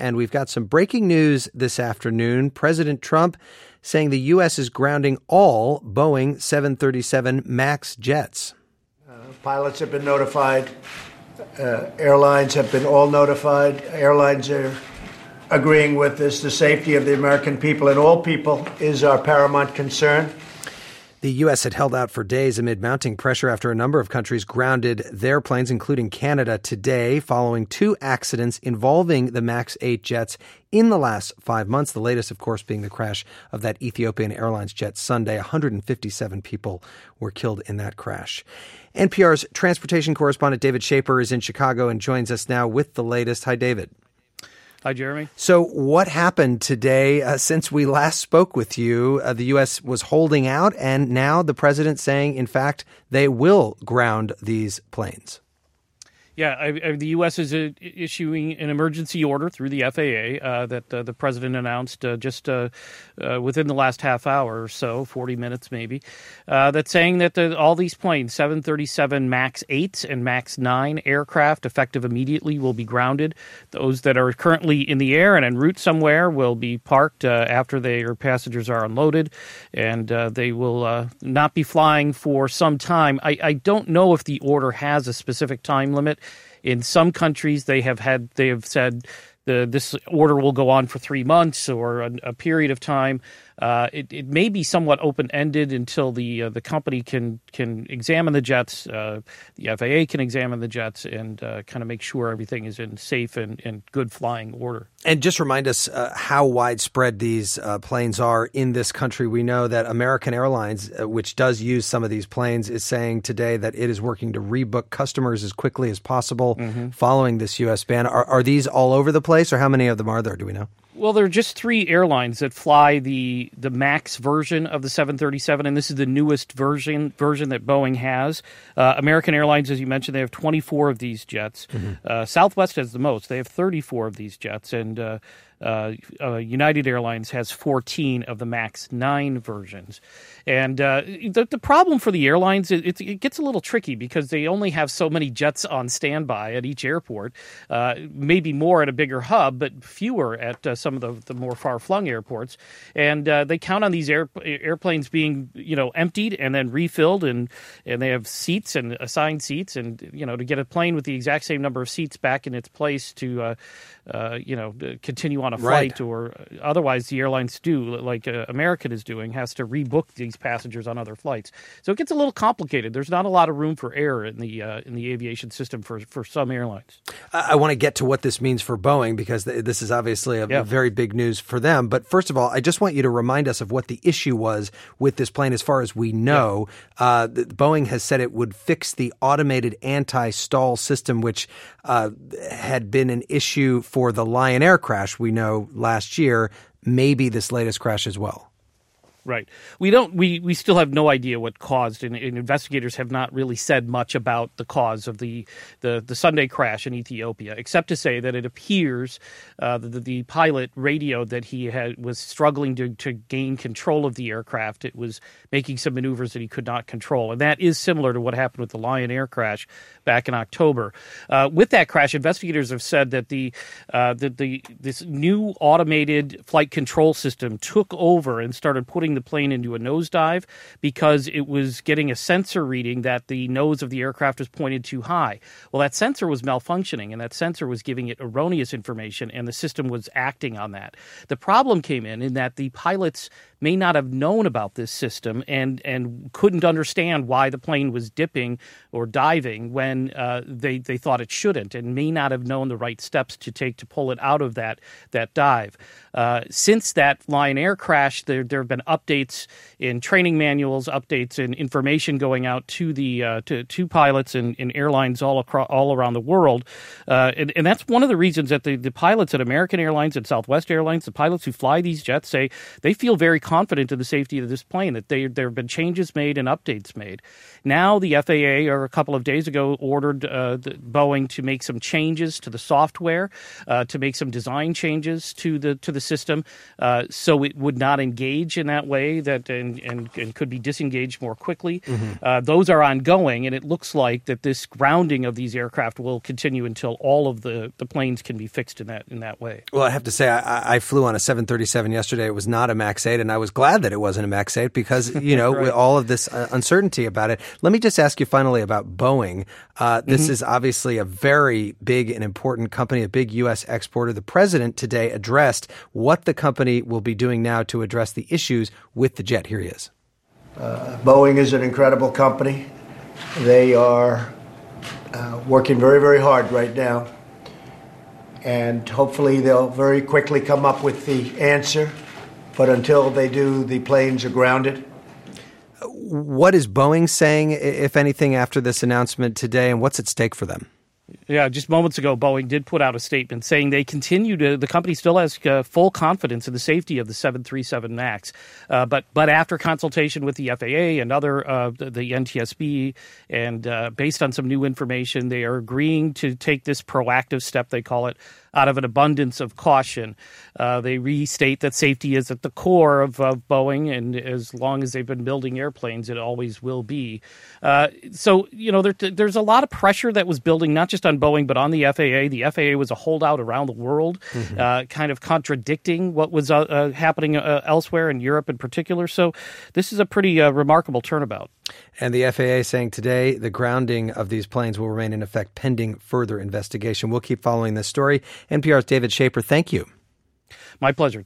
and we've got some breaking news this afternoon. President Trump saying the U.S. is grounding all Boeing 737 MAX jets. Pilots have been notified. Airlines have been all notified. Airlines are agreeing with this. The safety of the American people and all people is our paramount concern. The U.S. had held out for days amid mounting pressure after a number of countries grounded their planes, including Canada, today, following two accidents involving the MAX 8 jets in the last 5 months. The latest, of course, being the crash of that Ethiopian Airlines jet Sunday. 157 people were killed in that crash. NPR's transportation correspondent David Schaper is in Chicago and joins us now with the latest. Hi, David. Hi, Jeremy. So what happened today since we last spoke with you? The U.S. was holding out, and now the president saying, in fact, they will ground these planes. Yeah, the U.S. is issuing an emergency order through the FAA that the president announced just within the last half hour or so, 40 minutes maybe, that's saying that all these planes, 737 MAX 8 and MAX 9 aircraft, effective immediately, will be grounded. Those that are currently in the air and en route somewhere will be parked after their passengers are unloaded, and they will not be flying for some time. I don't know if the order has a specific time limit. In some countries, they have said this order will go on for 3 months or a period of time. It may be somewhat open-ended until the company can examine the jets, the FAA can examine the jets, and kind of make sure everything is in safe and good flying order. And just remind us how widespread these planes are in this country. We know that American Airlines, which does use some of these planes, is saying today that it is working to rebook customers as quickly as possible following this U.S. ban. Are these all over the place, or how many of them are there? Do we know? Well, there are just 3 airlines that fly the MAX version of the 737, and this is the newest version that Boeing has. American Airlines, as you mentioned, they have 24 of these jets. Southwest has the most. They have 34 of these jets, and United Airlines has 14 of the MAX 9 versions. And the problem for the airlines, it gets a little tricky because they only have so many jets on standby at each airport, maybe more at a bigger hub, but fewer at some of the more far-flung airports. And they count on these airplanes being, emptied and then refilled, and they have seats and assigned seats, and, to get a plane with the exact same number of seats back in its place to continue on a flight, or otherwise the airlines do, like American is doing, has to rebook these passengers on other flights. So it gets a little complicated. There's not a lot of room for error in the aviation system for some airlines. I want to get to what this means for Boeing, because this is obviously a very big news for them. But first of all, I just want you to remind us of what the issue was with this plane. As far as we know, Boeing has said it would fix the automated anti-stall system, which had been an issue for the Lion Air crash we know last year, maybe this latest crash as well. Right. We still have no idea what caused, and investigators have not really said much about the cause of the Sunday crash in Ethiopia, except to say that it appears the pilot radioed that he was struggling to gain control of the aircraft. It was making some maneuvers that he could not control, and that is similar to what happened with the Lion Air crash back in October. With that crash, investigators have said that this new automated flight control system took over and started putting the plane into a nosedive because it was getting a sensor reading that the nose of the aircraft was pointed too high. Well, that sensor was malfunctioning, and that sensor was giving it erroneous information, and the system was acting on that. The problem came in that the pilots may not have known about this system and couldn't understand why the plane was dipping or diving when they thought it shouldn't, and may not have known the right steps to take to pull it out of that dive. Since that Lion Air crash, there have been updates in training manuals, updates in information going out to the to pilots and airlines all around the world, and that's one of the reasons that the pilots at American Airlines and Southwest Airlines, the pilots who fly these jets, say they feel very confident confident in the safety of this plane, that there have been changes made and updates made. Now the FAA, or a couple of days ago, ordered Boeing to make some changes to the software, to make some design changes to the system, so it would not engage in that way and could be disengaged more quickly. Those are ongoing, and it looks like that this grounding of these aircraft will continue until all of the planes can be fixed in that way. Well, I have to say, I flew on a 737 yesterday. It was not a MAX 8, and I was glad that it wasn't a MAX 8 because, right. With all of this uncertainty about it. Let me just ask you finally about Boeing. This is obviously a very big and important company, a big U.S. exporter. The president today addressed what the company will be doing now to address the issues with the jet. Here he is. Boeing is an incredible company. They are working very, very hard right now. And hopefully they'll very quickly come up with the answer. But until they do, the planes are grounded. What is Boeing saying, if anything, after this announcement today, and what's at stake for them? Yeah, just moments ago, Boeing did put out a statement saying the company still has full confidence in the safety of the 737 MAX. But after consultation with the FAA and other, the NTSB, and based on some new information, they are agreeing to take this proactive step, they call it, out of an abundance of caution. They restate that safety is at the core of Boeing, and as long as they've been building airplanes, it always will be. So, there's a lot of pressure that was building, not just on Boeing, but on the FAA. The FAA was a holdout around the world, kind of contradicting what was happening elsewhere, in Europe in particular. So this is a pretty remarkable turnabout. And the FAA saying today the grounding of these planes will remain in effect pending further investigation. We'll keep following this story. NPR's David Schaper, thank you. My pleasure.